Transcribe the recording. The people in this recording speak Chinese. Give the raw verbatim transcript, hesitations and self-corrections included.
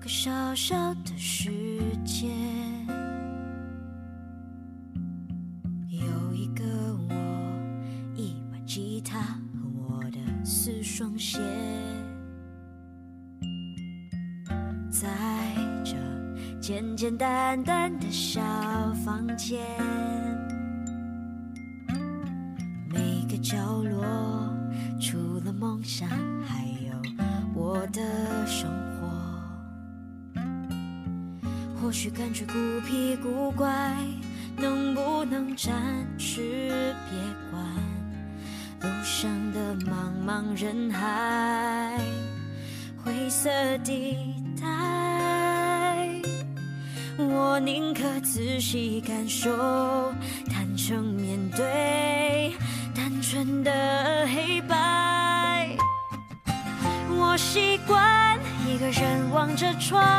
小小的世界，有一个我，一把吉他和我的四双鞋，在这简简单单的小房间，每个角落除了梦想还有我的生活。或许感觉孤僻古怪，能不能暂时别管路上的茫茫人海，灰色地带，我宁可仔细感受，坦诚面对单纯的黑白。我习惯一个人望着窗，